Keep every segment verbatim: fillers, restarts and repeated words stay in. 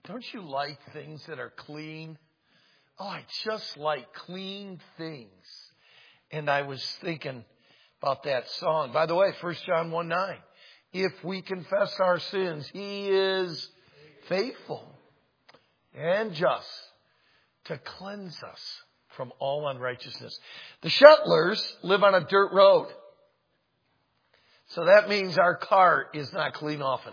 Don't you like things that are clean? Oh, I just like clean things. And I was thinking about that song. By the way, First John one nine. If we confess our sins, He is faithful and just to cleanse us from all unrighteousness. The Shutlers live on a dirt road. So that means our car is not clean often.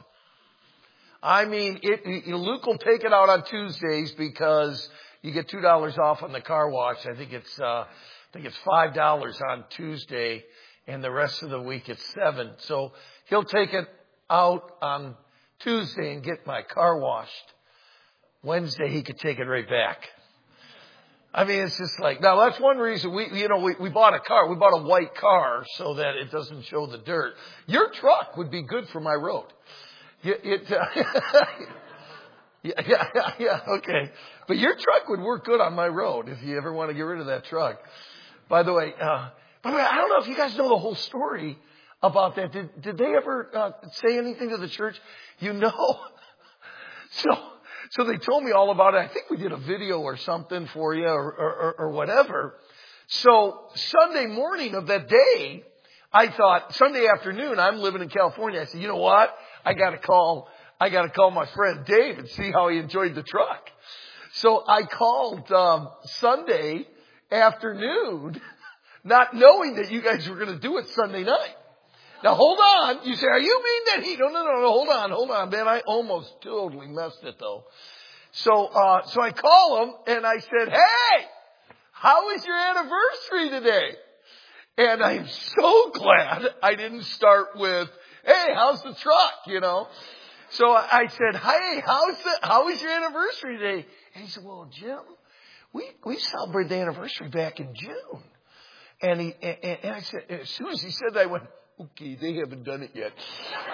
I mean, it, Luke will take it out on Tuesdays because you get two dollars off on the car wash. I think it's, uh, I think it's five dollars on Tuesday, and the rest of the week it's seven. So he'll take it out on Tuesday and get my car washed. Wednesday he could take it right back. I mean, it's just like, now that's one reason we, you know, we, we bought a car. We bought a white car so that it doesn't show the dirt. Your truck would be good for my road. It, it, uh, yeah, yeah, yeah, yeah, okay. But your truck would work good on my road if you ever want to get rid of that truck. By the way, uh, by the way, I don't know if you guys know the whole story about that. Did, did they ever uh, say anything to the church? You know? So, so they told me all about it. I think we did a video or something for you or, or, or whatever. So Sunday morning of that day, I thought, Sunday afternoon, I'm living in California. I said, you know what? I got to call, I got to call my friend Dave and see how he enjoyed the truck. So I called, um, Sunday afternoon, not knowing that you guys were going to do it Sunday night. Now hold on. You say, are you mean that he, no, no, no, no, hold on, hold on, man. I almost totally messed it though. So, uh, so I call him and I said, hey, how is your anniversary today? And I'm so glad I didn't start with, hey, how's the truck? You know? So I said, hey, how's the, how is your anniversary today? And he said, well, Jim, we, we celebrated the anniversary back in June. And he, and, and I said, as soon as he said that, I went, okay, they haven't done it yet.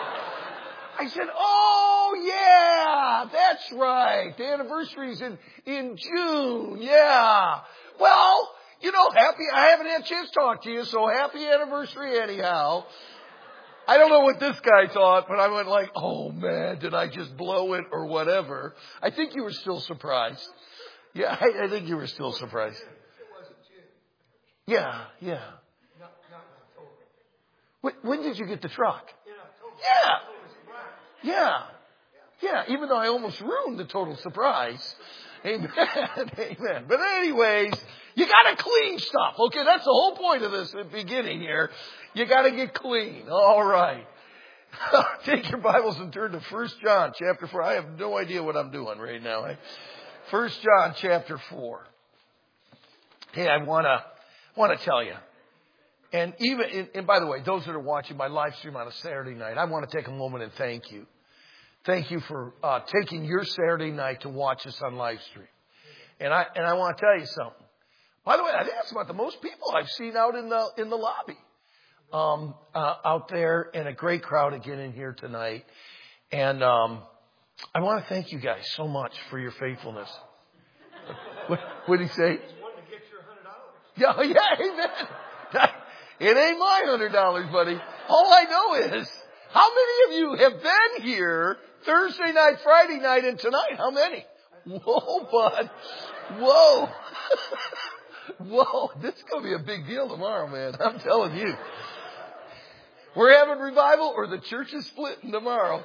I said, oh yeah, that's right. The anniversary's in, in June. Yeah. Well, you know, happy, I haven't had a chance to talk to you, so happy anniversary anyhow. I don't know what this guy thought, but I went like, oh man, did I just blow it or whatever. I think you were still surprised. Yeah, I, I think you were still surprised. Yeah, yeah. When, when did you get the truck? Yeah. Yeah. Yeah, even though I almost ruined the total surprise. Amen. Amen. But anyways, you got to clean stuff. Okay, that's the whole point of this beginning here. You got to get clean. All right. Take your Bibles and turn to First John chapter four. I have no idea what I'm doing right now. First John chapter four. Hey, I want to want to tell you. And even, and by the way, those that are watching my live stream on a Saturday night, I want to take a moment and thank you. Thank you for uh, taking your Saturday night to watch us on live stream. And I and I want to tell you something. By the way, I think that's about the most people I've seen out in the in the lobby, um, uh, out there, and a great crowd again in here tonight. And um, I want to thank you guys so much for your faithfulness. What what did he say? Yeah, yeah, amen. It ain't my hundred dollars, buddy. All I know is, how many of you have been here Thursday night, Friday night, and tonight? How many? Whoa, bud. Whoa. Whoa. This is going to be a big deal tomorrow, man. I'm telling you. We're having revival or the church is splitting tomorrow.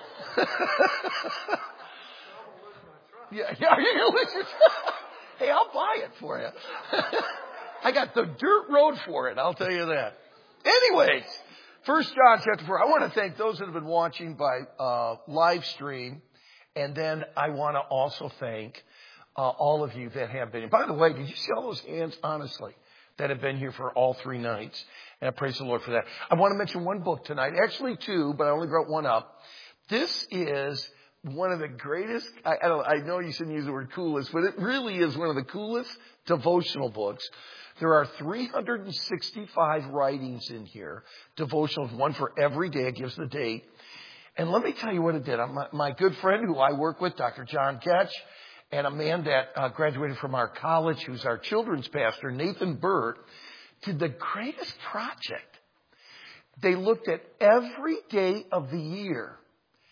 Yeah, yeah, you're going to lose your truck. Hey, I'll buy it for you. I got the dirt road for it. I'll tell you that. Anyways, First John chapter four. I want to thank those that have been watching by uh, live stream. And then I want to also thank uh, all of you that have been. By the way, did you see all those hands, honestly, that have been here for all three nights? And I praise the Lord for that. I want to mention one book tonight. Actually two, but I only brought one up. This is one of the greatest, I, I, don't, I know you shouldn't use the word coolest, but it really is one of the coolest devotional books. There are three hundred sixty-five writings in here, devotionals, one for every day. It gives the date. And let me tell you what it did. My, my good friend who I work with, Doctor John Ketch, and a man that uh, graduated from our college, who's our children's pastor, Nathan Burt, did the greatest project. They looked at every day of the year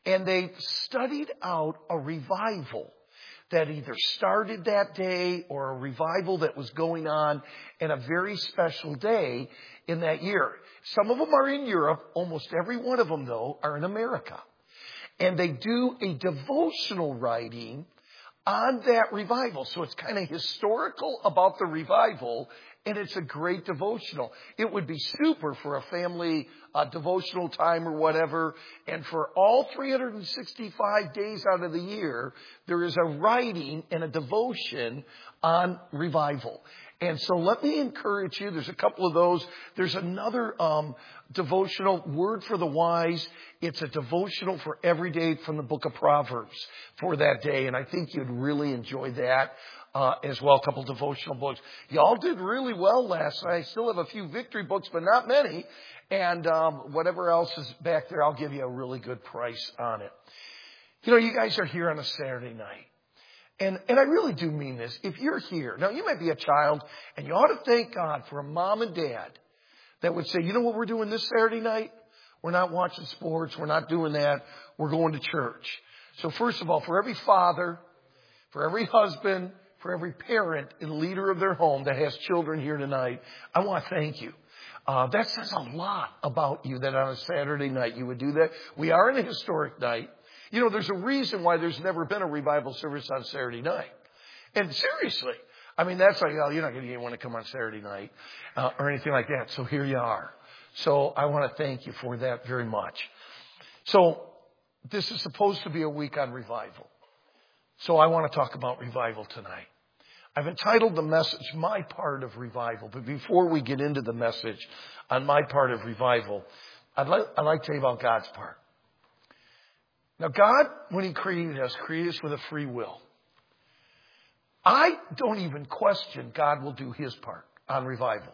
And they studied out a revival that either started that day or a revival that was going on in a very special day in that year. Some of them are in Europe. Almost every one of them, though, are in America. And they do a devotional writing on that revival. So it's kind of historical about the revival, and it's a great devotional. It would be super for a family uh, devotional time or whatever. And for all three hundred sixty-five days out of the year, there is a writing and a devotion on revival. And so let me encourage you. There's a couple of those. There's another um, devotional, Word for the Wise. It's a devotional for every day from the book of Proverbs for that day. And I think you'd really enjoy that uh, as well. A couple devotional books. Y'all did really well last night. I still have a few victory books, but not many. And um, whatever else is back there, I'll give you a really good price on it. You know, you guys are here on a Saturday night. And, and I really do mean this. If you're here, now you might be a child, and you ought to thank God for a mom and dad that would say, you know what we're doing this Saturday night? We're not watching sports. We're not doing that. We're going to church. So first of all, for every father, for every husband, for every parent and leader of their home that has children here tonight, I want to thank you. Uh, that says a lot about you that on a Saturday night you would do that. We are in a historic night. You know, there's a reason why there's never been a revival service on Saturday night. And seriously, I mean, that's like, oh, you're not going to get anyone to come on Saturday night uh, or anything like that. So here you are. So I want to thank you for that very much. So this is supposed to be a week on revival. So I want to talk about revival tonight. I've entitled the message, My Part of Revival. But before we get into the message on my part of revival, I'd like, I'd like to tell you about God's part. Now, God, when He created us, created us with a free will. I don't even question God will do His part on revival.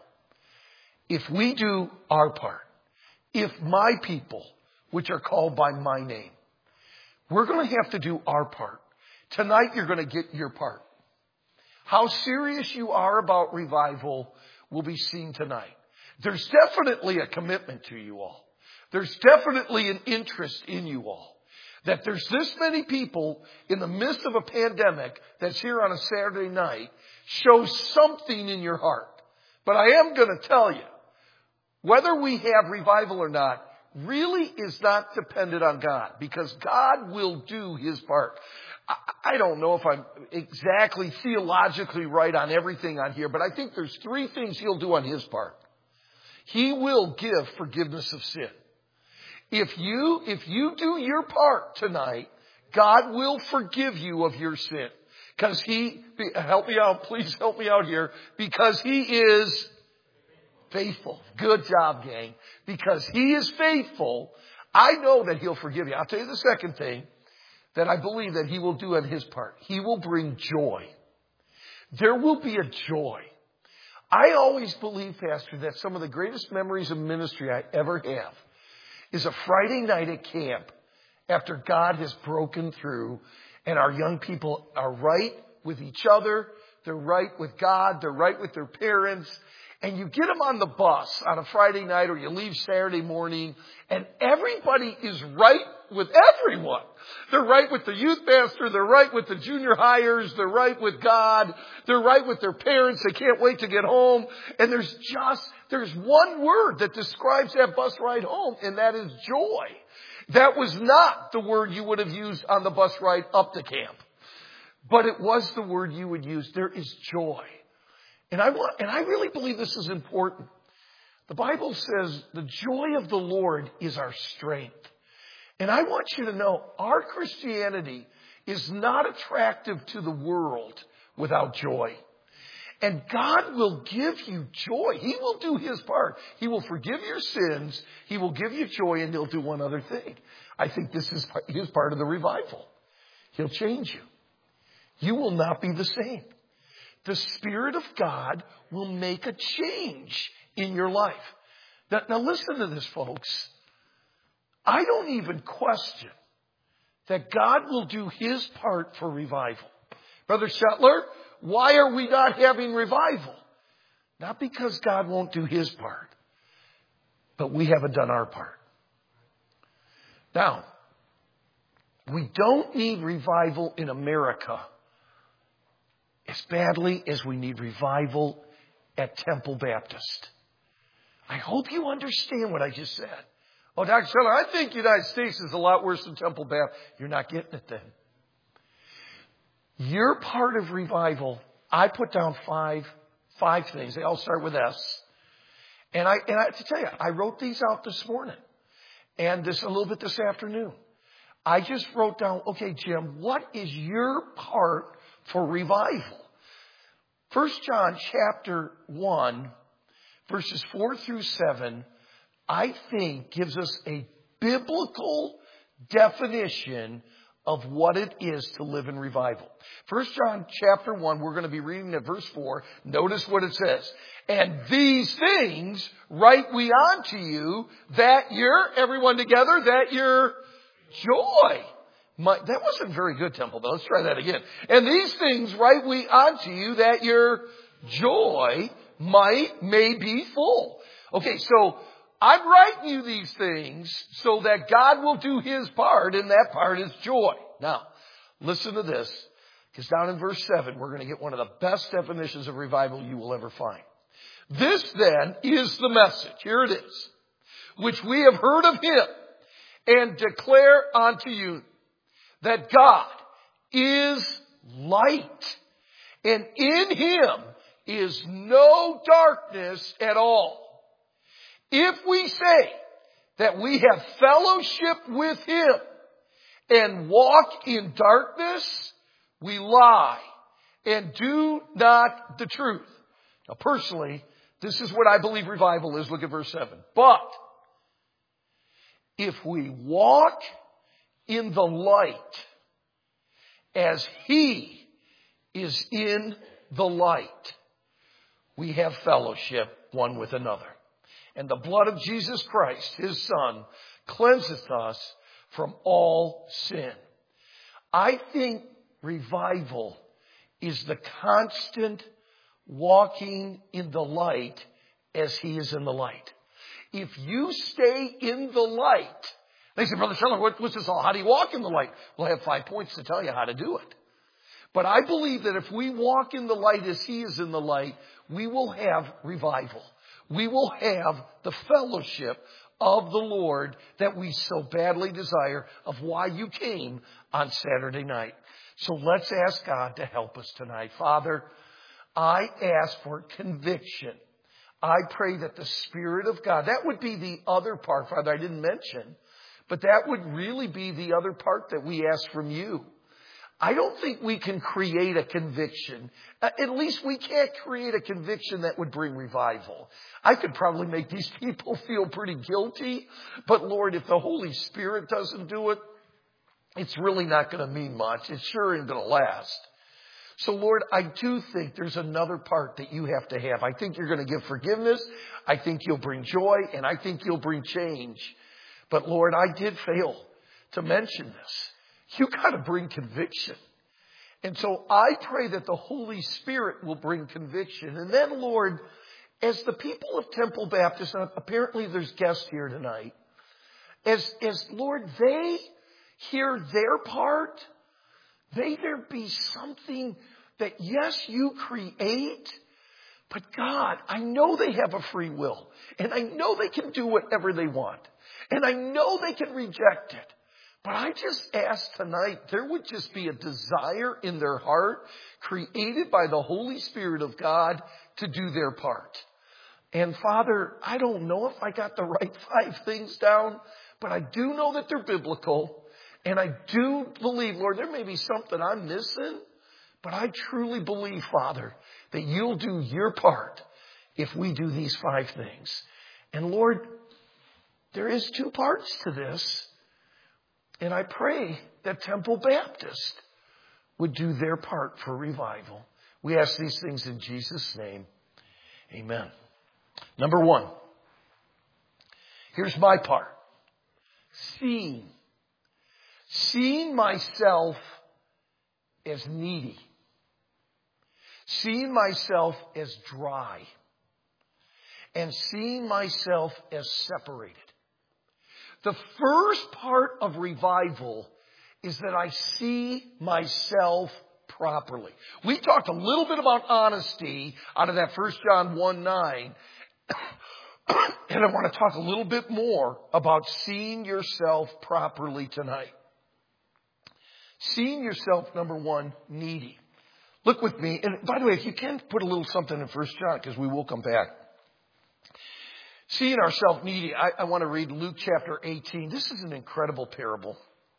If we do our part, if my people, which are called by my name, we're going to have to do our part. Tonight, you're going to get your part. How serious you are about revival will be seen tonight. There's definitely a commitment to you all. There's definitely an interest in you all. That there's this many people in the midst of a pandemic that's here on a Saturday night shows something in your heart. But I am going to tell you, whether we have revival or not really is not dependent on God, because God will do His part. I don't know if I'm exactly theologically right on everything on here, but I think there's three things He'll do on His part. He will give forgiveness of sin. If you, if you do your part tonight, God will forgive you of your sin. Because He, help me out, please help me out here, because He is faithful. Good job, gang. Because He is faithful, I know that He'll forgive you. I'll tell you the second thing that I believe that He will do on His part. He will bring joy. There will be a joy. I always believe, Pastor, that some of the greatest memories of ministry I ever have is a Friday night at camp after God has broken through and our young people are right with each other. They're right with God. They're right with their parents. And you get them on the bus on a Friday night or you leave Saturday morning and everybody is right with everyone. They're right with the youth pastor. They're right with the junior hires. They're right with God. They're right with their parents. They can't wait to get home. And there's just, there's one word that describes that bus ride home, and that is joy. That was not the word you would have used on the bus ride up to camp. But it was the word you would use. There is joy. And I want, and I really believe this is important. The Bible says the joy of the Lord is our strength. And I want you to know our Christianity is not attractive to the world without joy. And God will give you joy. He will do His part. He will forgive your sins. He will give you joy, and He'll do one other thing. I think this is His part of the revival. He'll change you. You will not be the same. The Spirit of God will make a change in your life. Now, now listen to this, folks. I don't even question that God will do His part for revival. Brother Shetler, why are we not having revival? Not because God won't do His part, but we haven't done our part. Now, We don't need revival in America as badly as we need revival at Temple Baptist. I hope you understand what I just said. Oh, Doctor Scheller, I think the United States is a lot worse than Temple Baptist. You're not getting it then. You're part of revival. I put down five, five things. They all start with S. And I, and I have to tell you, I wrote these out this morning and this a little bit this afternoon. I just wrote down, okay, Jim, what is your part for revival? First John chapter one, verses four through seven, I think gives us a biblical definition of what it is to live in revival. First John chapter one, we're going to be reading at verse four. Notice what it says. And these things write we unto you, that your, everyone together, that your joy. My, that wasn't very good, Temple, but let's try that again. And these things write we unto you, that your joy might, may be full. Okay, so I'm writing you these things so that God will do His part, and that part is joy. Now, listen to this, because down in verse seven, we're going to get one of the best definitions of revival you will ever find. This then is the message, here it is, which we have heard of Him, and declare unto you, that God is light, and in Him is no darkness at all. If we say that we have fellowship with Him and walk in darkness, we lie and do not the truth. Now, personally, this is what I believe revival is. Look at verse seven. But if we walk in the light as He is in the light, we have fellowship one with another. And the blood of Jesus Christ, His Son, cleanseth us from all sin. I think revival is the constant walking in the light as He is in the light. If you stay in the light, they say, Brother Scheller, what, what's this all? How do you walk in the light? Well, I have five points to tell you how to do it. But I believe that if we walk in the light as He is in the light, we will have revival. We will have the fellowship of the Lord that we so badly desire, of why you came on Saturday night. So let's ask God to help us tonight. Father, I ask for conviction. I pray that the Spirit of God, that would be the other part, Father, I didn't mention, but that would really be the other part that we ask from you. I don't think we can create a conviction. At least we can't create a conviction that would bring revival. I could probably make these people feel pretty guilty. But Lord, if the Holy Spirit doesn't do it, it's really not going to mean much. It sure ain't going to last. So Lord, I do think there's another part that you have to have. I think you're going to give forgiveness. I think you'll bring joy. And I think you'll bring change. But Lord, I did fail to mention this. You got to bring conviction. And so I pray that the Holy Spirit will bring conviction. And then, Lord, as the people of Temple Baptist, and apparently there's guests here tonight, as, as Lord, they hear their part, may there be something that, yes, you create, but God, I know they have a free will. And I know they can do whatever they want. And I know they can reject it. But I just ask tonight, there would just be a desire in their heart created by the Holy Spirit of God to do their part. And Father, I don't know if I got the right five things down, but I do know that they're biblical. And I do believe, Lord, there may be something I'm missing, but I truly believe, Father, that you'll do your part if we do these five things. And Lord, there is two parts to this. And I pray that Temple Baptist would do their part for revival. We ask these things in Jesus' name. Amen. Number one. Here's my part. Seeing. Seeing myself as needy. Seeing myself as dry. And seeing myself as separated. The first part of revival is that I see myself properly. We talked a little bit about honesty out of that First John one nine. And I want to talk a little bit more about seeing yourself properly tonight. Seeing yourself, number one, needy. Look with me. And by the way, if you can, put a little something in First John, because we will come back. Seeing ourselves needy, I, I want to read Luke chapter eighteen. This is an incredible parable.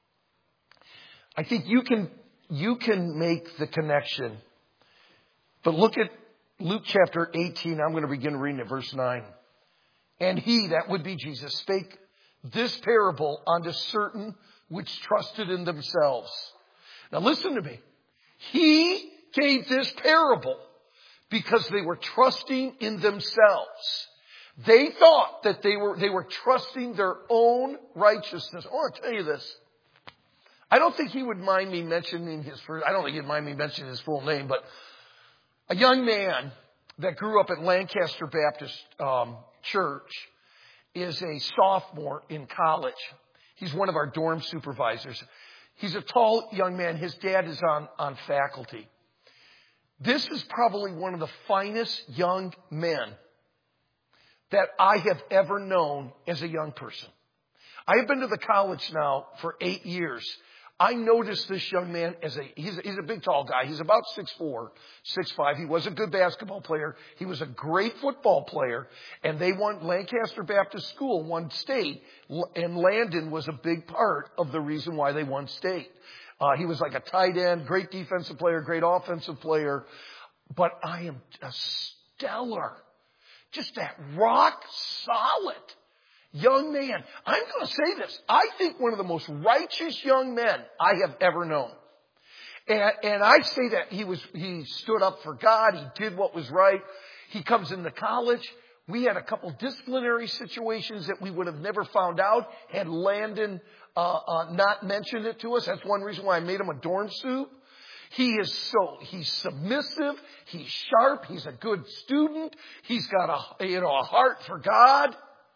I think you can, you can make the connection. But look at Luke chapter eighteen. I'm going to begin reading at verse nine. And he, that would be Jesus, spake this parable unto certain which trusted in themselves. Now listen to me. He gave this parable because they were trusting in themselves. They thought that they were, they were trusting their own righteousness. I want to tell you this. I don't think he would mind me mentioning his first, I don't think he'd mind me mentioning his full name, but a young man that grew up at Lancaster Baptist um, Church is a sophomore in college. He's one of our dorm supervisors. He's a tall young man. His dad is on, on faculty. This is probably one of the finest young men that I have ever known as a young person. I have been to the college now for eight years. I noticed this young man as a, he's a, he's a big tall guy. He's about six four, six five. He was a good basketball player. He was a great football player. And they won, Lancaster Baptist School won state. And Landon was a big part of the reason why they won state. Uh, he was like a tight end, great defensive player, great offensive player. But I am a stellar, just that rock solid young man. I'm going to say this. I think one of the most righteous young men I have ever known. And, and I say that he was, he stood up for God. He did what was right. He comes into college. We had a couple disciplinary situations that we would have never found out had Landon uh, uh, not mentioned it to us. That's one reason why I made him a dorm soup. He is so, he's submissive. He's sharp. He's a good student. He's got a, you know, a heart for God.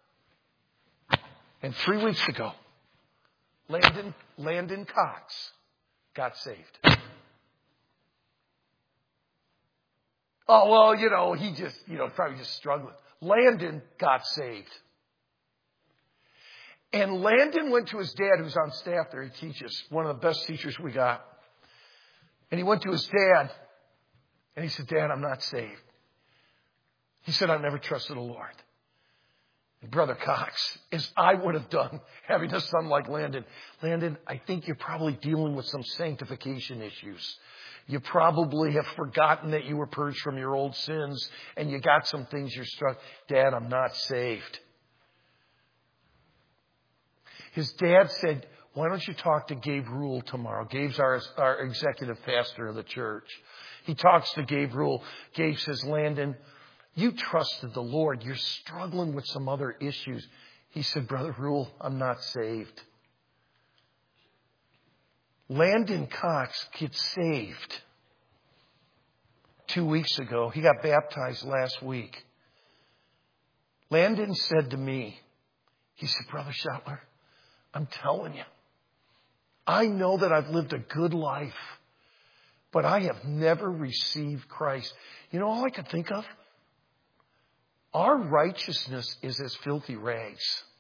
And three weeks ago, Landon, Landon Cox got saved. Oh, well, you know, he just, you know, probably just struggling. Landon got saved. And Landon went to his dad, who's on staff there. He teaches, one of the best teachers we got. And he went to his dad, and he said, Dad, I'm not saved. He said, I've never trusted the Lord. Brother Cox, as I would have done having a son like Landon. Landon, I think you're probably dealing with some sanctification issues. You probably have forgotten that you were purged from your old sins and you got some things you're struck. Dad, I'm not saved. His dad said, why don't you talk to Gabe Rule tomorrow? Gabe's our, our executive pastor of the church. He talks to Gabe Rule. Gabe says, Landon, you trusted the Lord. You're struggling with some other issues. He said, Brother Rule, I'm not saved. Landon Cox gets saved two weeks ago. He got baptized last week. Landon said to me, he said, Brother Schottler, I'm telling you, I know that I've lived a good life, but I have never received Christ. You know all I could think of? Our righteousness is as filthy rags.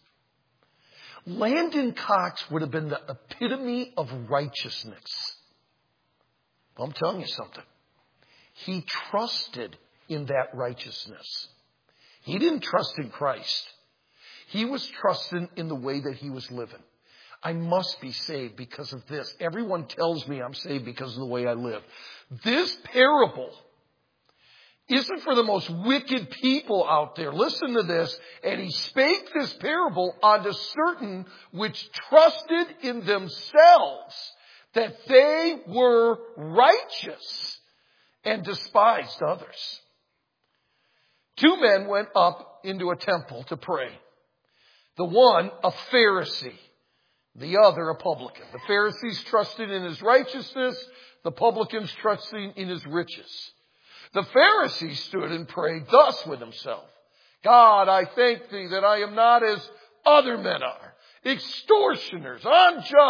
Landon Cox would have been the epitome of righteousness. I'm telling you something. He trusted in that righteousness. He didn't trust in Christ. He was trusting in the way that he was living. I must be saved because of this. Everyone tells me I'm saved because of the way I live. This parable isn't for the most wicked people out there. Listen to this. And he spake this parable unto certain which trusted in themselves that they were righteous and despised others. Two men went up into a temple to pray. The one, a Pharisee. The other, a publican. The Pharisees trusted in his righteousness. The publicans trusting in his riches. The Pharisee stood and prayed thus with himself. God, I thank thee that I am not as other men are, extortioners, unjust,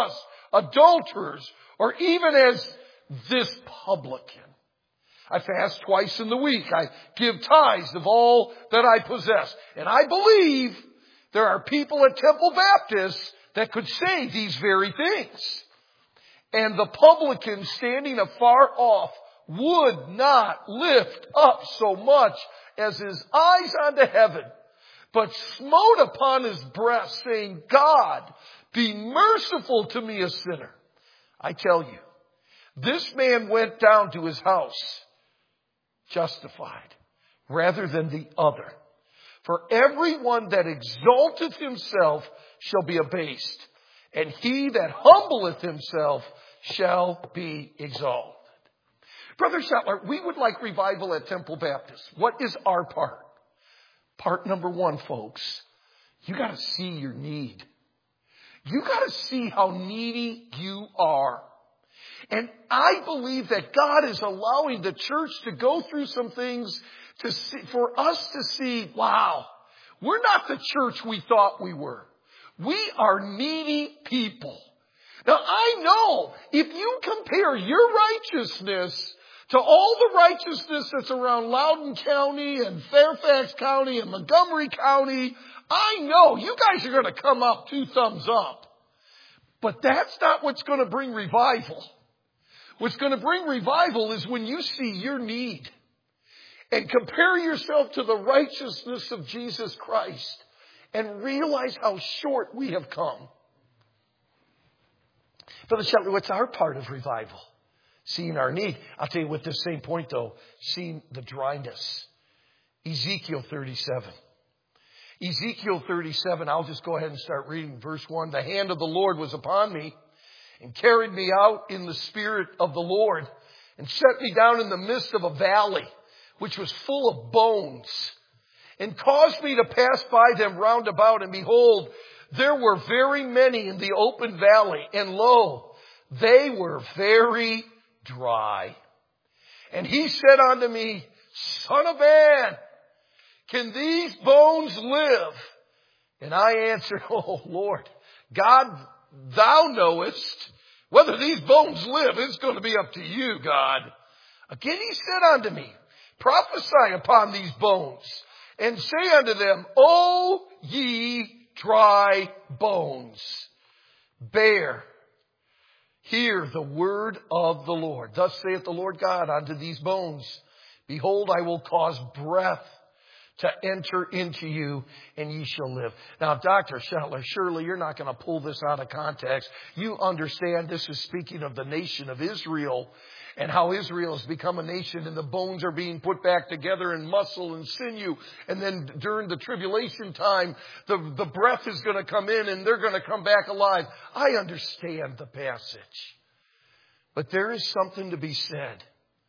adulterers, or even as this publican. I fast twice in the week. I give tithes of all that I possess. And I believe there are people at Temple Baptist that could say these very things. And the publican standing afar off would not lift up so much as his eyes unto heaven, but smote upon his breast, saying, God, be merciful to me, a sinner. I tell you, this man went down to his house justified rather than the other. For everyone that exalteth himself shall be abased, and he that humbleth himself shall be exalted. Brother Shetler, we would like revival at Temple Baptist. What is our part? Part number one, folks, you got to see your need. You got to see how needy you are. And I believe that God is allowing the church to go through some things to see, for us to see, wow, we're not the church we thought we were. We are needy people. Now, I know if you compare your righteousness to all the righteousness that's around Loudoun County and Fairfax County and Montgomery County, I know you guys are going to come up two thumbs up. But that's not what's going to bring revival. What's going to bring revival is when you see your need and compare yourself to the righteousness of Jesus Christ and realize how short we have come. Brother Shelton, what's our part of revival? Seeing our need. I'll tell you what this same point though, seeing the dryness. Ezekiel thirty-seven. Ezekiel thirty-seven, I'll just go ahead and start reading verse one. The hand of the Lord was upon me and carried me out in the spirit of the Lord and set me down in the midst of a valley, which was full of bones, and caused me to pass by them round about. And behold, there were very many in the open valley, and lo, they were very dry. And he said unto me, Son of man, can these bones live? And I answered, Oh Lord, God, thou knowest. Whether these bones live, it's going to be up to you, God. Again he said unto me, Prophesy upon these bones, and say unto them, O ye dry bones, bear, hear the word of the Lord. Thus saith the Lord God unto these bones, Behold, I will cause breath to enter into you, and ye shall live. Now, Doctor Shetler, surely you're not going to pull this out of context. You understand this is speaking of the nation of Israel and how Israel has become a nation and the bones are being put back together in muscle and sinew. And then during the tribulation time, the, the breath is going to come in and they're going to come back alive. I understand the passage. But there is something to be said.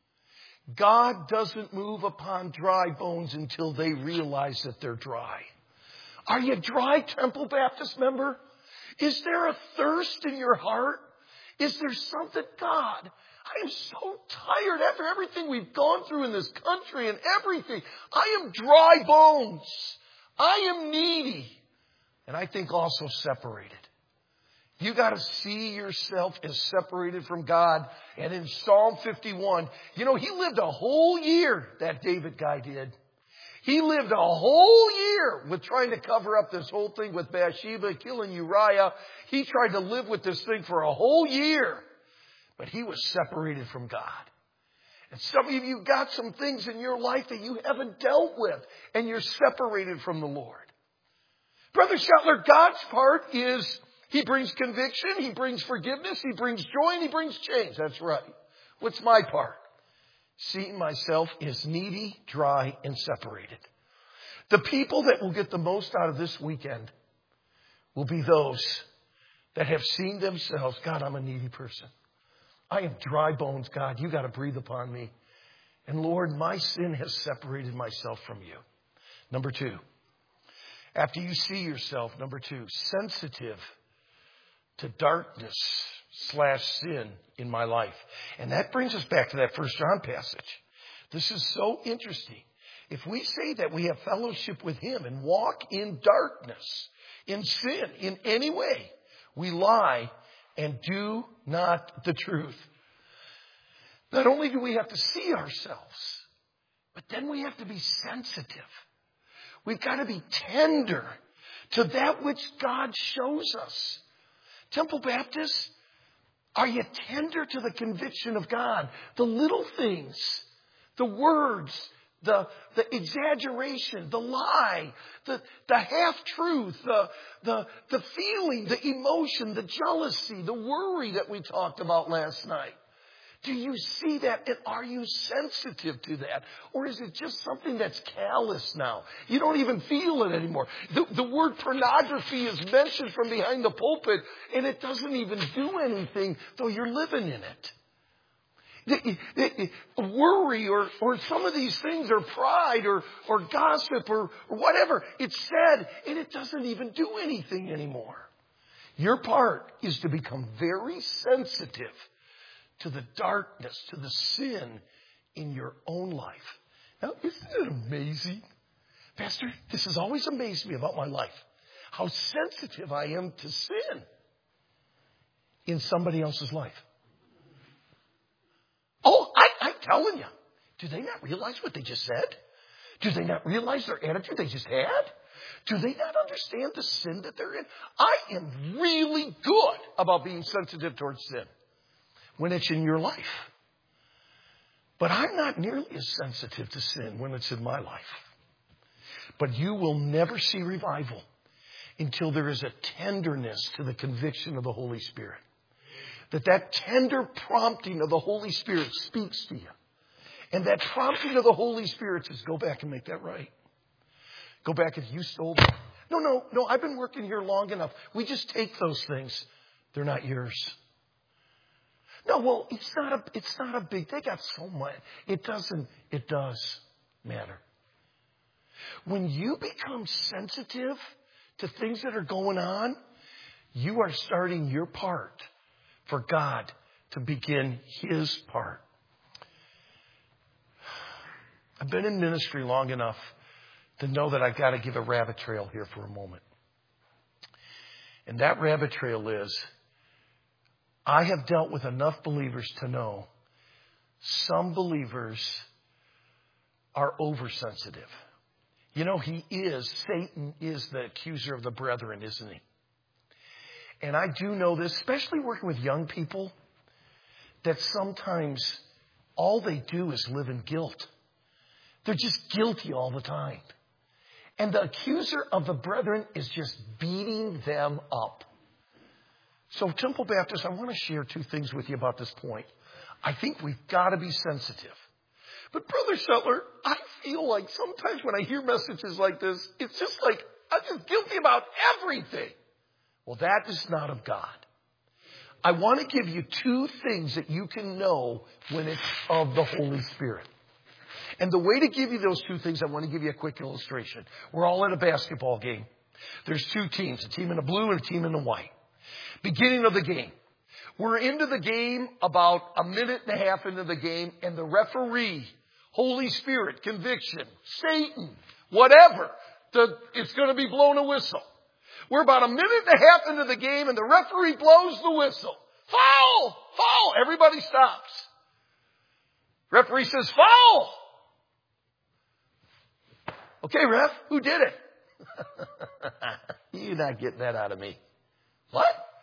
God doesn't move upon dry bones until they realize that they're dry. Are you dry, Temple Baptist member? Is there a thirst in your heart? Is there something, God, I am so tired after everything we've gone through in this country and everything. I am dry bones. I am needy. And I think also separated. You got to see yourself as separated from God. And in Psalm fifty-one, you know, he lived a whole year, that David guy did. He lived a whole year with trying to cover up this whole thing with Bathsheba, killing Uriah. He tried to live with this thing for a whole year. But he was separated from God. And some of you got some things in your life that you haven't dealt with. And you're separated from the Lord. Brother Shetler, God's part is He brings conviction, He brings forgiveness, He brings joy, and He brings change. That's right. What's my part? Seeing myself as needy, dry, and separated. The people that will get the most out of this weekend will be those that have seen themselves, God, I'm a needy person. I have dry bones, God. You got to breathe upon me. And Lord, my sin has separated myself from you. Number two, after you see yourself, number two, sensitive to darkness slash sin in my life. And that brings us back to that First John passage. This is so interesting. If we say that we have fellowship with Him and walk in darkness, in sin, in any way, we lie and do not the truth. Not only do we have to see ourselves, but then we have to be sensitive. We've got to be tender to that which God shows us. Temple Baptist, are you tender to the conviction of God? The little things, the words, the, the exaggeration, the lie, the, the half-truth, the, the, the feeling, the emotion, the jealousy, the worry that we talked about last night. Do you see that? And are you sensitive to that? Or is it just something that's callous now? You don't even feel it anymore. The, the word pornography is mentioned from behind the pulpit, and it doesn't even do anything, though you're living in it. The, the, the worry or, or some of these things, or pride or, or gossip or, or whatever, it's said, and it doesn't even do anything anymore. Your part is to become very sensitive to the darkness, to the sin in your own life. Now, isn't it amazing? Pastor, this has always amazed me about my life. How sensitive I am to sin in somebody else's life. Oh, I, I'm telling you. Do they not realize what they just said? Do they not realize their attitude they just had? Do they not understand the sin that they're in? I am really good about being sensitive towards sin when it's in your life. But I'm not nearly as sensitive to sin when it's in my life. But you will never see revival until there is a tenderness to the conviction of the Holy Spirit. That that tender prompting of the Holy Spirit speaks to you. And that prompting of the Holy Spirit says, go back and make that right. Go back if you stole them. No, no, no, I've been working here long enough. We just take those things. They're not yours. No, well, it's not a, it's not a big, they got so much. It doesn't, it does matter. When you become sensitive to things that are going on, you are starting your part for God to begin His part. I've been in ministry long enough to know that I've got to give a rabbit trail here for a moment. And that rabbit trail is, I have dealt with enough believers to know some believers are oversensitive. You know, he is, Satan is the accuser of the brethren, isn't he? And I do know this, especially working with young people, that sometimes all they do is live in guilt. They're just guilty all the time. And the accuser of the brethren is just beating them up. So, Temple Baptist, I want to share two things with you about this point. I think we've got to be sensitive. But, Brother Shetler, I feel like sometimes when I hear messages like this, it's just like I'm just guilty about everything. Well, that is not of God. I want to give you two things that you can know when it's of the Holy Spirit. And the way to give you those two things, I want to give you a quick illustration. We're all at a basketball game. There's two teams, a team in the blue and a team in the white. Beginning of the game. We're into the game about a minute and a half into the game, and the referee, Holy Spirit, conviction, Satan, whatever, the, it's going to be blown a whistle. We're about a minute and a half into the game, and the referee blows the whistle. Foul! Foul! Everybody stops. Referee says, foul! Okay, ref, who did it? You're not getting that out of me. What?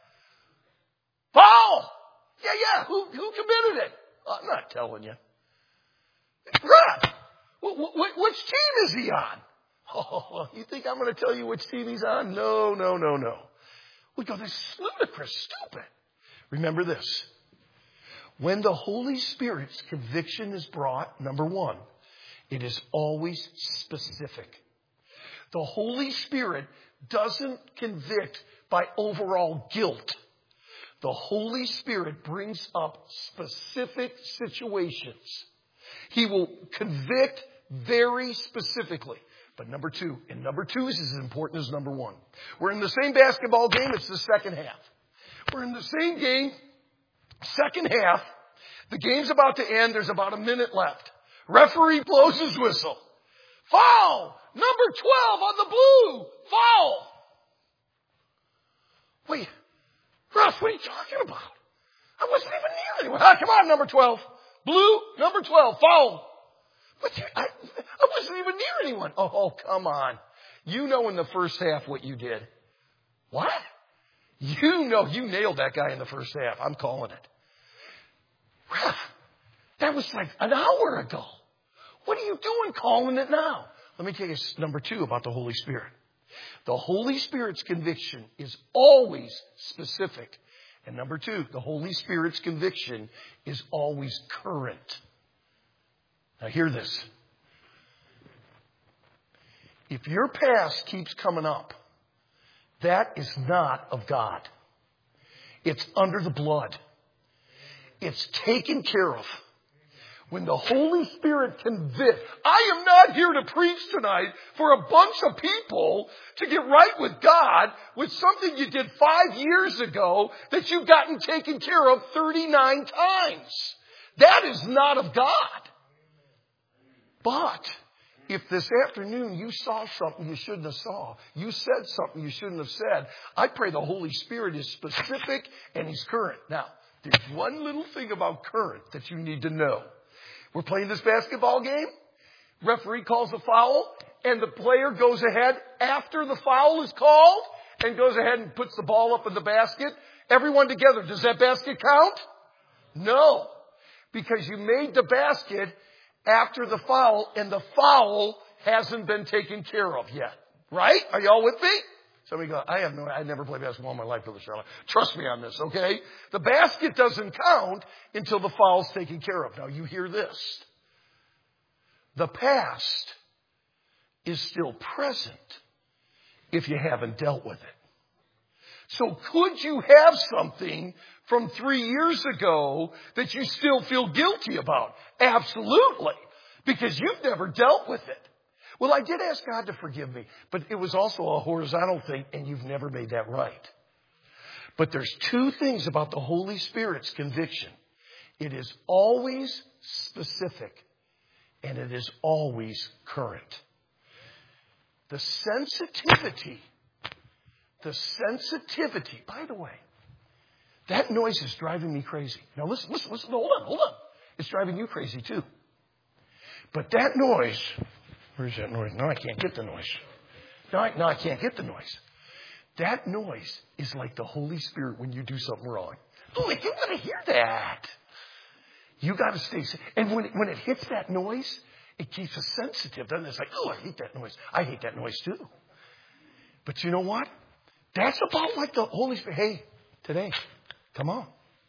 Foul! Yeah, yeah, who, who committed it? I'm not telling you. Ref, wh- wh- which team is he on? Oh, you think I'm going to tell you which team he's on? No, no, no, no. We go, this is ludicrous, stupid. Remember this. When the Holy Spirit's conviction is brought, number one, it is always specific. The Holy Spirit doesn't convict by overall guilt. The Holy Spirit brings up specific situations. He will convict very specifically. But number two, and number two is as important as number one. We're in the same basketball game. It's the second half. We're in the same game, second half. The game's about to end. There's about a minute left. Referee blows his whistle. Foul! Number twelve on the blue. Foul! Wait, Russ, what are you talking about? I wasn't even near anyone. Ah, come on, number twelve. Blue, number twelve, foul. But you, I, I wasn't even near anyone. Oh, oh, come on. You know in the first half what you did. What? You know you nailed that guy in the first half. I'm calling it. Ref, that was like an hour ago. What are you doing calling it now? Let me tell you number two about the Holy Spirit. The Holy Spirit's conviction is always specific. And number two, the Holy Spirit's conviction is always current. Now hear this. If your past keeps coming up, that is not of God. It's under the blood. It's taken care of. When the Holy Spirit convicts, I am not here to preach tonight for a bunch of people to get right with God with something you did five years ago that you've gotten taken care of thirty-nine times. That is not of God. But if this afternoon you saw something you shouldn't have saw, you said something you shouldn't have said, I pray the Holy Spirit is specific and He's current. Now, there's one little thing about current that you need to know. We're playing this basketball game. Referee calls a foul, and the player goes ahead after the foul is called and goes ahead and puts the ball up in the basket. Everyone together, does that basket count? No, because you made the basket after the foul, and the foul hasn't been taken care of yet. Right? Are y'all with me? Somebody go, I have no, I never played basketball in my life, Brother Charlotte. Trust me on this, okay? The basket doesn't count until the foul's taken care of. Now you hear this. The past is still present if you haven't dealt with it. So could you have something from three years ago that you still feel guilty about? Absolutely. Because you've never dealt with it. Well, I did ask God to forgive me, but it was also a horizontal thing, and you've never made that right. But there's two things about the Holy Spirit's conviction. It is always specific, and it is always current. The sensitivity, the sensitivity, by the way, that noise is driving me crazy. Now listen, listen, listen, hold on, hold on. It's driving you crazy too. But that noise... Where's that noise? No, I can't get the noise. No, I, no, I can't get the noise. That noise is like the Holy Spirit when you do something wrong. Oh, you got to hear that. You got to stay. And when it, when it hits that noise, it keeps us sensitive. Then it's like, oh, I hate that noise. I hate that noise too. But you know what? That's about like the Holy Spirit. Hey, today, come on.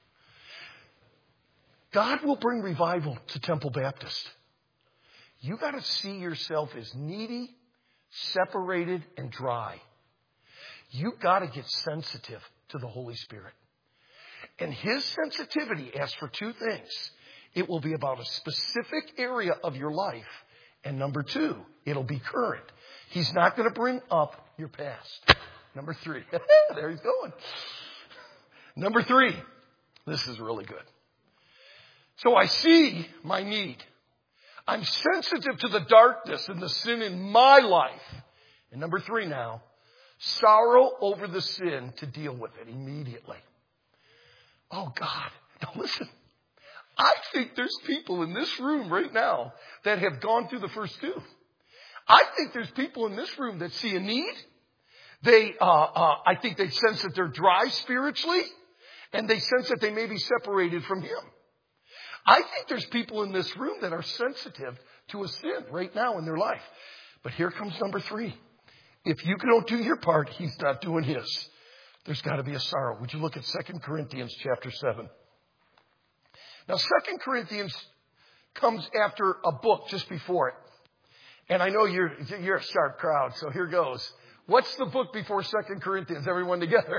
God will bring revival to Temple Baptist. You got to see yourself as needy, separated, and dry. You got to get sensitive to the Holy Spirit. And His sensitivity asks for two things. It will be about a specific area of your life. And number two, it'll be current. He's not going to bring up your past. Number three. There he's going. Number three. This is really good. So I see my need. I'm sensitive to the darkness and the sin in my life. And number three now, sorrow over the sin to deal with it immediately. Oh, God. Now listen, I think there's people in this room right now that have gone through the first two. I think there's people in this room that see a need. They, uh, uh, I think they sense that they're dry spiritually, and they sense that they may be separated from Him. I think there's people in this room that are sensitive to a sin right now in their life. But here comes number three. If you don't do your part, He's not doing His. There's got to be a sorrow. Would you look at Second Corinthians chapter seven? Now, Second Corinthians comes after a book just before it. And I know you're, you're a sharp crowd, so here goes. What's the book before Second Corinthians? Everyone together.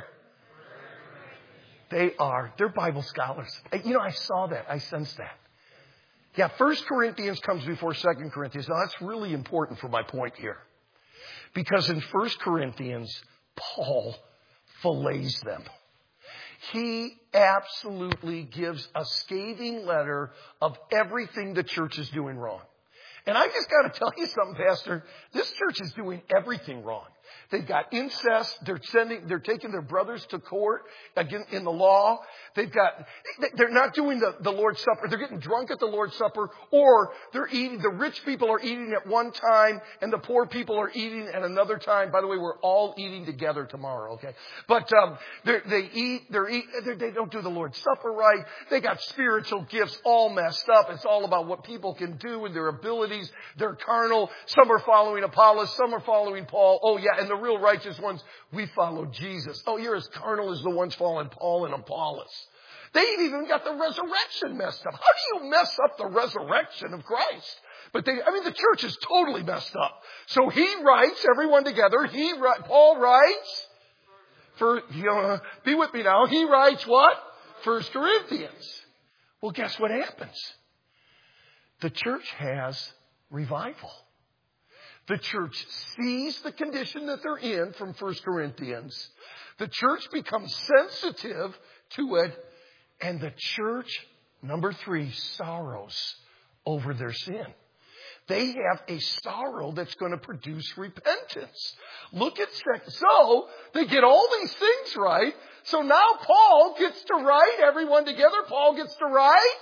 They are. They're Bible scholars. You know, I saw that. I sensed that. Yeah, First Corinthians comes before Second Corinthians. Now, that's really important for my point here. Because in First Corinthians, Paul fillets them. He absolutely gives a scathing letter of everything the church is doing wrong. And I just got to tell you something, Pastor. This church is doing everything wrong. They've got incest. They're sending, they're taking their brothers to court again in the law. They've got, they're not doing the, the Lord's Supper. They're getting drunk at the Lord's Supper, or they're eating, the rich people are eating at one time and the poor people are eating at another time. By the way, we're all eating together tomorrow, okay? But, um, they eat, they're eat, they don't do the Lord's Supper right. They got spiritual gifts all messed up. It's all about what people can do and their abilities. They're carnal. Some are following Apollos. Some are following Paul. Oh yeah, and the real righteous ones, we follow Jesus. Oh, you're as carnal as the ones following Paul and Apollos. They've even got the resurrection messed up. How do you mess up the resurrection of Christ? But they, I mean, the church is totally messed up. So he writes, everyone together, he, Paul writes, for, you know, be with me now, he writes what? First Corinthians. Well, guess what happens? The church has revival. The church sees the condition that they're in from First Corinthians. The church becomes sensitive to it. And the church, number three, sorrows over their sin. They have a sorrow that's going to produce repentance. Look at second. So they get all these things right. So now Paul gets to write, everyone together, Paul gets to write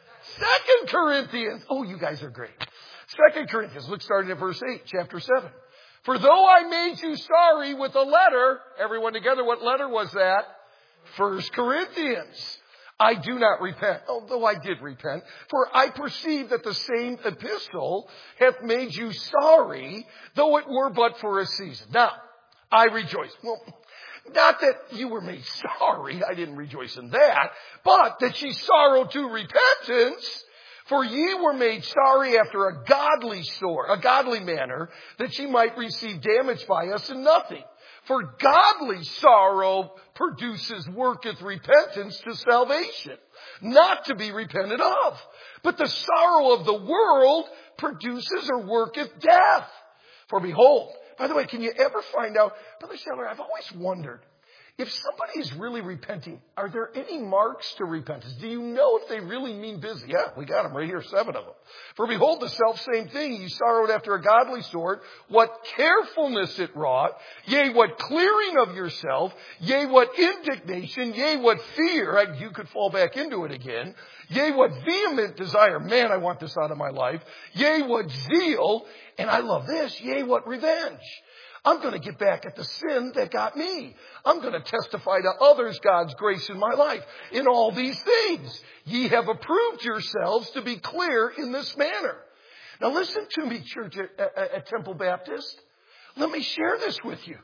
Second Corinthians. Oh, you guys are great. Second Corinthians, look starting at verse eight, chapter seven. For though I made you sorry with a letter, everyone together, what letter was that? First Corinthians. I do not repent, although I did repent, for I perceive that the same epistle hath made you sorry, though it were but for a season. Now, I rejoice. Well, not that you were made sorry, I didn't rejoice in that, but that ye sorrow to repentance, for ye were made sorry after a godly sort, a godly manner, that ye might receive damage by us in nothing. For godly sorrow produces, worketh repentance to salvation, not to be repented of. But the sorrow of the world produces or worketh death. For behold, by the way, can you ever find out, Brother Seller, I've always wondered, if somebody is really repenting, are there any marks to repentance? Do you know if they really mean business? Yeah, we got them right here, seven of them. For behold, the self same thing, ye sorrowed after a godly sort, what carefulness it wrought, yea, what clearing of yourself, yea, what indignation, yea, what fear, you could fall back into it again, yea, what vehement desire, man, I want this out of my life, yea, what zeal, and I love this, yea, what revenge. I'm going to get back at the sin that got me. I'm going to testify to others God's grace in my life. In all these things, ye have approved yourselves to be clear in this manner. Now listen to me, church at, at, at Temple Baptist. Let me share this with you.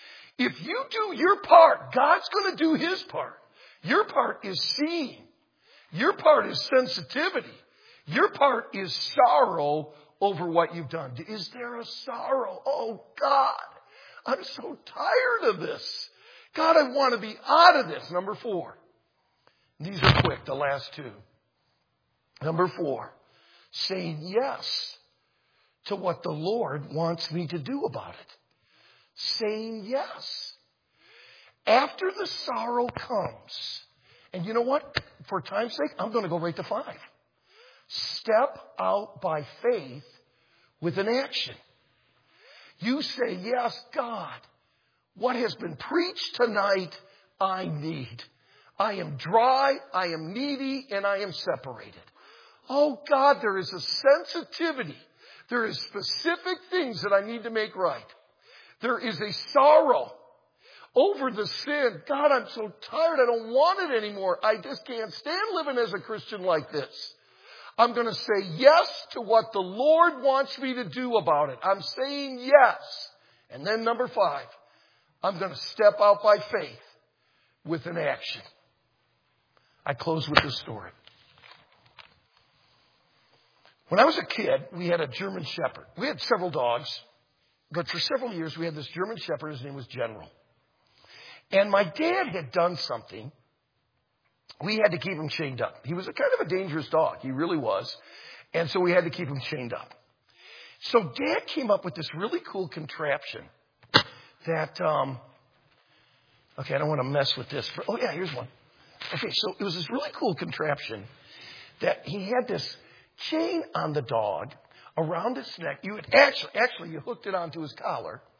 If you do your part, God's going to do his part. Your part is seeing. Your part is sensitivity. Your part is sorrow over what you've done. Is there a sorrow? Oh, God, I'm so tired of this. God, I want to be out of this. Number four. These are quick, the last two. Number four, saying yes to what the Lord wants me to do about it. Saying yes. After the sorrow comes, and you know what? For time's sake, I'm going to go right to five. Step out by faith with an action. You say, yes, God, what has been preached tonight, I need. I am dry, I am needy, and I am separated. Oh, God, there is a sensitivity. There is specific things that I need to make right. There is a sorrow over the sin. God, I'm so tired. I don't want it anymore. I just can't stand living as a Christian like this. I'm going to say yes to what the Lord wants me to do about it. I'm saying yes. And then number five, I'm going to step out by faith with an action. I close with this story. When I was a kid, we had a German Shepherd. We had several dogs, but for several years we had this German Shepherd. His name was General. And my dad had done something. We had to keep him chained up. He was a kind of a dangerous dog. He really was. And so we had to keep him chained up. So Dad came up with this really cool contraption that, um, okay, I don't want to mess with this. For, oh, yeah, here's one. Okay, so it was this really cool contraption that he had this chain on the dog around his neck. You would actually, actually, you hooked it onto his collar.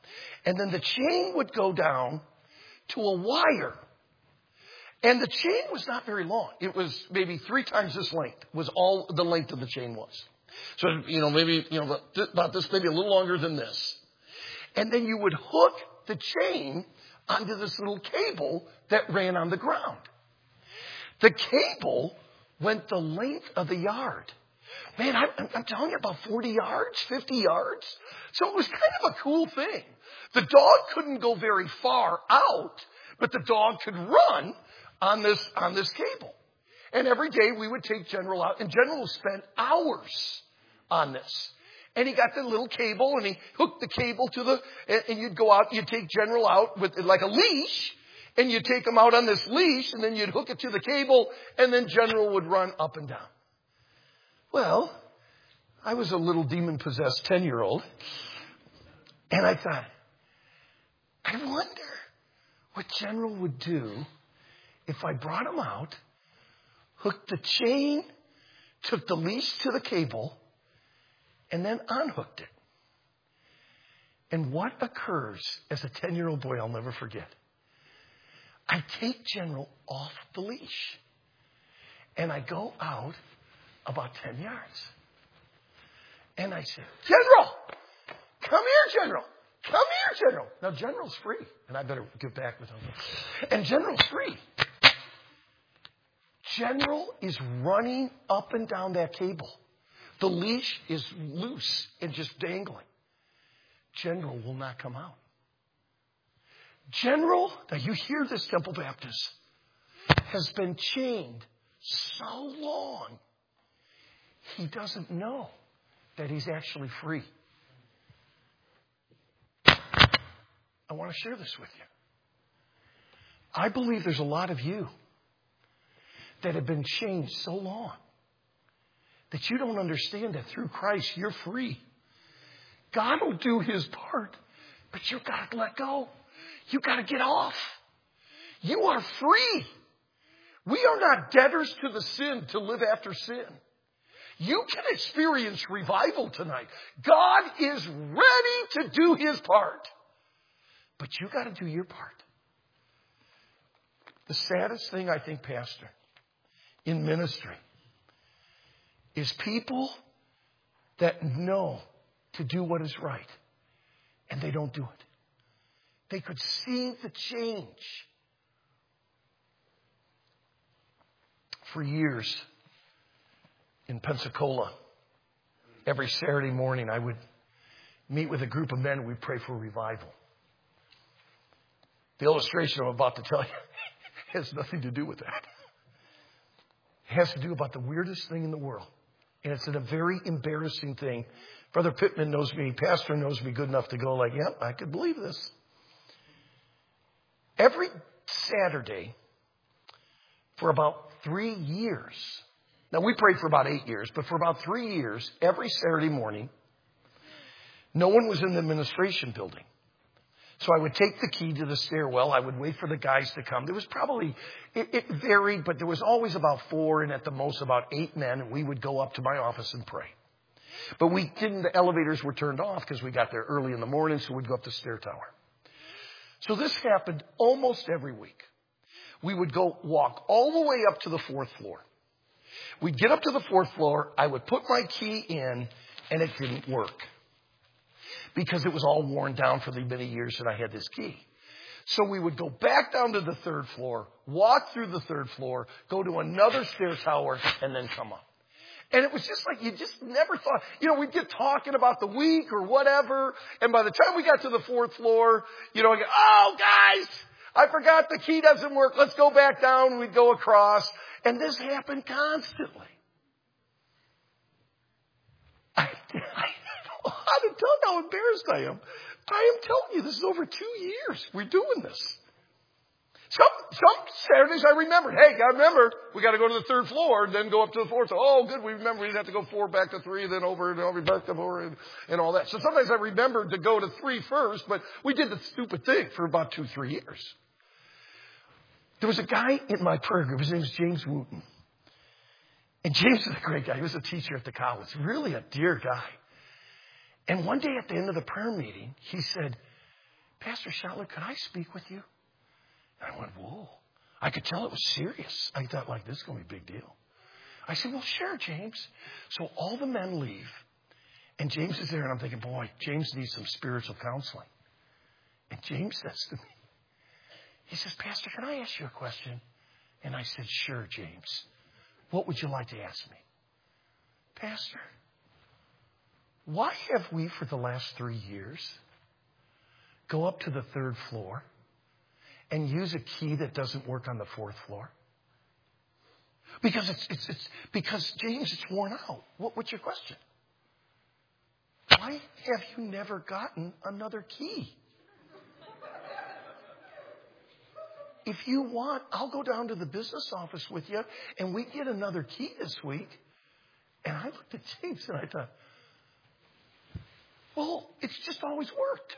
And then the chain would go down to a wire. And the chain was not very long. It was maybe three times this length was all the length of the chain was. So, you know, maybe, you know, about this, maybe a little longer than this. And then you would hook the chain onto this little cable that ran on the ground. The cable went the length of the yard. Man, I'm, I'm telling you, about forty yards, fifty yards. So it was kind of a cool thing. The dog couldn't go very far out, but the dog could run on this, on this cable. And every day we would take General out, and General spent hours on this. And he got the little cable, and he hooked the cable to the, and, and you'd go out, you'd take General out with like a leash, and you'd take him out on this leash, and then you'd hook it to the cable, and then General would run up and down. Well, I was a little demon-possessed ten-year-old, and I thought, I wonder what General would do if I brought him out, hooked the chain, took the leash to the cable, and then unhooked it. And what occurs as a ten-year-old boy I'll never forget. I take General off the leash, and I go out about ten yards. And I said, General, come here, General. Come here, General. Now, General's free, and I better get back with him. And General's free. General is running up and down that cable. The leash is loose and just dangling. General will not come out. General, now you hear this, Temple Baptist, has been chained so long, he doesn't know that he's actually free. I want to share this with you. I believe there's a lot of you that have been chained so long that you don't understand that through Christ you're free. God will do his part, but you've got to let go. You've got to get off. You are free. We are not debtors to the sin to live after sin. You can experience revival tonight. God is ready to do his part. But you got to do your part. The saddest thing, I think, Pastor, in ministry is people that know to do what is right and they don't do it. They could see the change. For years in Pensacola, every Saturday morning I would meet with a group of men and we'd pray for revival. The illustration I'm about to tell you has nothing to do with that. It has to do about the weirdest thing in the world. And it's a very embarrassing thing. Brother Pittman knows me, Pastor knows me good enough to go like, yep, I could believe this. Every Saturday for about three years, now we prayed for about eight years, but for about three years, every Saturday morning, no one was in the administration building. So I would take the key to the stairwell. I would wait for the guys to come. There was probably, it, it varied, but there was always about four and at the most about eight men. And we would go up to my office and pray. But we didn't, the elevators were turned off because we got there early in the morning. So we'd go up the stair tower. So this happened almost every week. We would go walk all the way up to the fourth floor. We'd get up to the fourth floor. I would put my key in and it didn't work. Because it was all worn down for the many years that I had this key. So we would go back down to the third floor, walk through the third floor, go to another stair tower, and then come up. And it was just like you just never thought, you know, we'd get talking about the week or whatever. And by the time we got to the fourth floor, you know, I go, oh, guys, I forgot the key doesn't work. Let's go back down. We'd go across. And this happened constantly. I, I I don't know how embarrassed I am. I am telling you, this is over two years. We're doing this. Some, some Saturdays I remembered, hey, I remember, we got to go to the third floor, then go up to the fourth. So, oh, good, we remember we didn't have to go four back to three, then over and over, back to four, and, and all that. So sometimes I remembered to go to three first, but we did the stupid thing for about two, three years. There was a guy in my prayer group. His name was James Wooten. And James is a great guy. He was a teacher at the college. Really a dear guy. And one day at the end of the prayer meeting, he said, Pastor Schottler, could I speak with you? And I went, whoa. I could tell it was serious. I thought, like, this is going to be a big deal. I said, well, sure, James. So all the men leave. And James is there, and I'm thinking, boy, James needs some spiritual counseling. And James says to me, he says, Pastor, can I ask you a question? And I said, sure, James. What would you like to ask me? Pastor, why have we for the last three years go up to the third floor and use a key that doesn't work on the fourth floor? Because it's, it's, it's because, James, it's worn out. What, what's your question? Why have you never gotten another key? If you want, I'll go down to the business office with you and we get another key this week. And I looked at James and I thought, well, it's just always worked.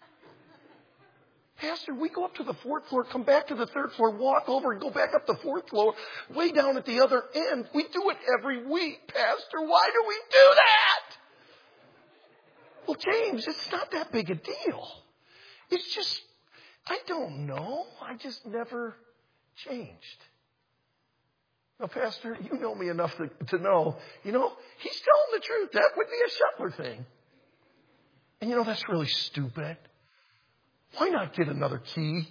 Pastor, we go up to the fourth floor, come back to the third floor, walk over and go back up the fourth floor, way down at the other end. We do it every week, Pastor. Why do we do that? Well, James, it's not that big a deal. It's just, I don't know. I just never changed. Now, Pastor, you know me enough to, to know, you know, he's telling the truth. That would be a Schottler thing. And you know, that's really stupid. Why not get another key?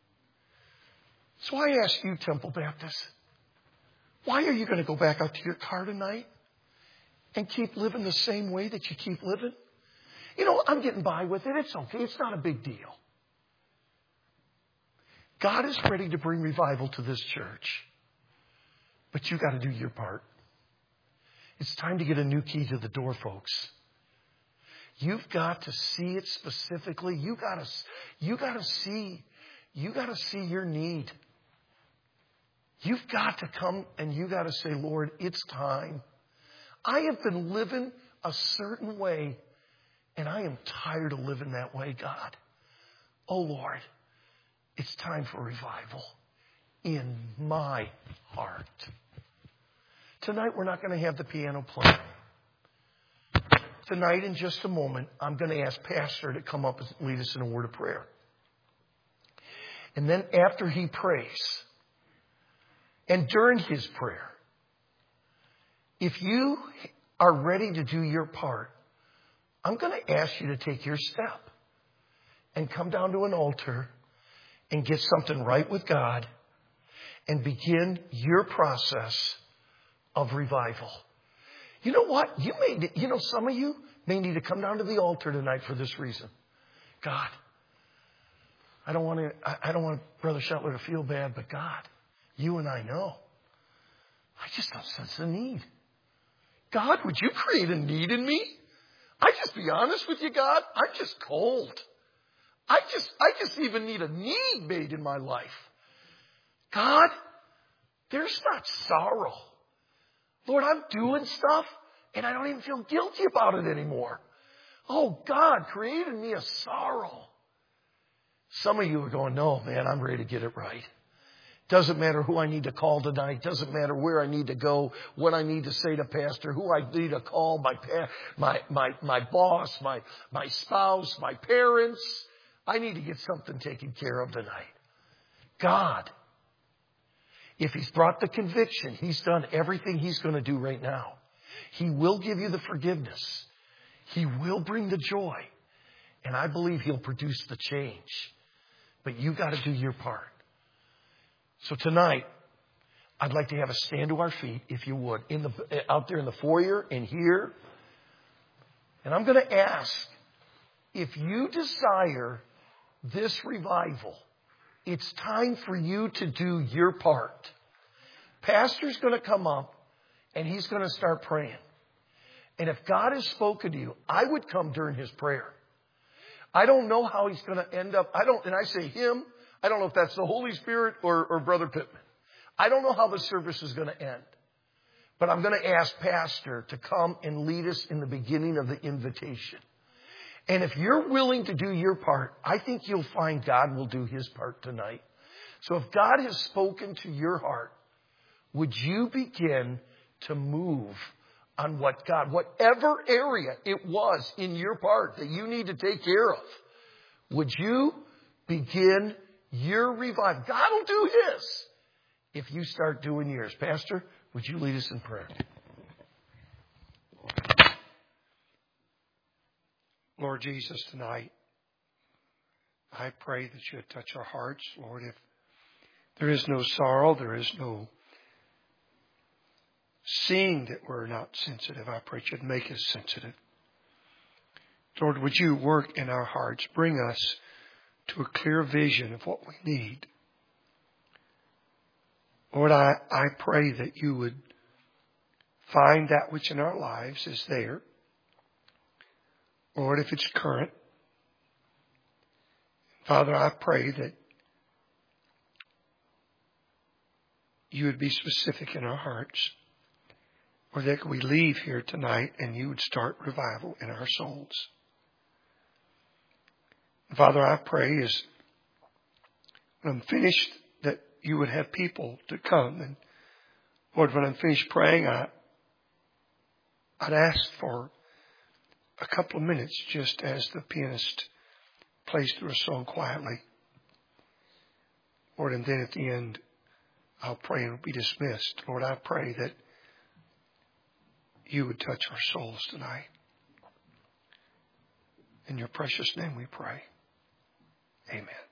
So I ask you, Temple Baptist, why are you going to go back out to your car tonight and keep living the same way that you keep living? You know, I'm getting by with it. It's okay. It's not a big deal. God is ready to bring revival to this church. But you got to do your part. It's time to get a new key to the door, folks. You've got to see it specifically. You got to, you got to see, you got to see your need. You've got to come and you got to say, Lord, it's time. I have been living a certain way, and I am tired of living that way, God. Oh, Lord, it's time for revival in my heart. Tonight, we're not going to have the piano play. Tonight, in just a moment, I'm going to ask Pastor to come up and lead us in a word of prayer. And then after he prays, and during his prayer, if you are ready to do your part, I'm going to ask you to take your step and come down to an altar and get something right with God and begin your process of revival. You know what? You may, you know, some of you may need to come down to the altar tonight for this reason. God, I don't want to, I don't want Brother Schottler to feel bad, but God, you and I know. I just don't sense a need. God, would you create a need in me? I just be honest with you, God. I'm just cold. I just, I just even need a need made in my life. God, there's not sorrow. Lord, I'm doing stuff and I don't even feel guilty about it anymore. Oh, God created me a sorrow. Some of you are going, no, man, I'm ready to get it right. Doesn't matter who I need to call tonight. Doesn't matter where I need to go, what I need to say to Pastor, who I need to call, my my my my boss, my my spouse, my parents. I need to get something taken care of tonight. God, if He's brought the conviction, He's done everything He's going to do right now. He will give you the forgiveness. He will bring the joy. And I believe He'll produce the change. But you got to do your part. So tonight, I'd like to have us stand to our feet, if you would, in the out there in the foyer and here. And I'm going to ask, if you desire this revival, it's time for you to do your part. Pastor's going to come up and he's going to start praying. And if God has spoken to you, I would come during his prayer. I don't know how he's going to end up. I don't, and I say him. I don't know if that's the Holy Spirit or, or Brother Pittman. I don't know how the service is going to end. But I'm going to ask Pastor to come and lead us in the beginning of the invitation. And if you're willing to do your part, I think you'll find God will do His part tonight. So if God has spoken to your heart, would you begin to move on what God, whatever area it was in your part that you need to take care of, Would you begin your revival? God will do His if you start doing yours. Pastor, would you lead us in prayer? Lord Jesus, tonight, I pray that you would touch our hearts. Lord, if there is no sorrow, there is no seeing that we're not sensitive, I pray you'd make us sensitive. Lord, would you work in our hearts, bring us to a clear vision of what we need. Lord, I, I pray that you would find that which in our lives is there. Lord, if it's current. Father, I pray that you would be specific in our hearts. Or that we leave here tonight and you would start revival in our souls. Father, I pray as when I'm finished that you would have people to come. And Lord, when I'm finished praying, I, I'd ask for a couple of minutes just as the pianist plays through a song quietly. Lord, and then at the end, I'll pray and we'll be dismissed. Lord, I pray that you would touch our souls tonight. In your precious name we pray. Amen.